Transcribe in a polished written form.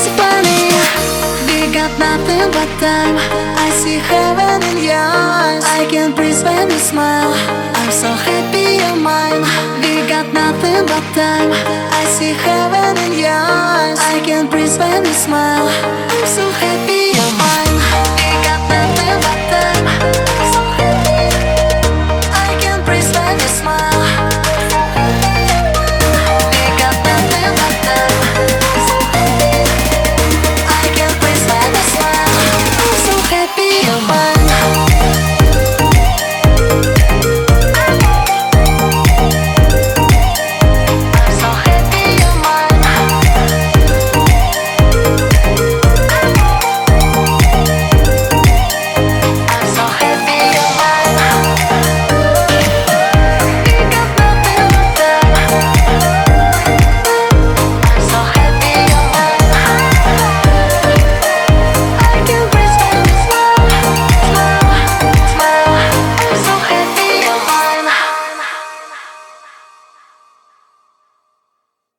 so funny. We got nothing but time. I see heaven in your eyes. I can breathe when you smile. I'm so happy you're mine. We got nothing but time. I see heaven in your eyes. I can breathe when you smile. I'm so happy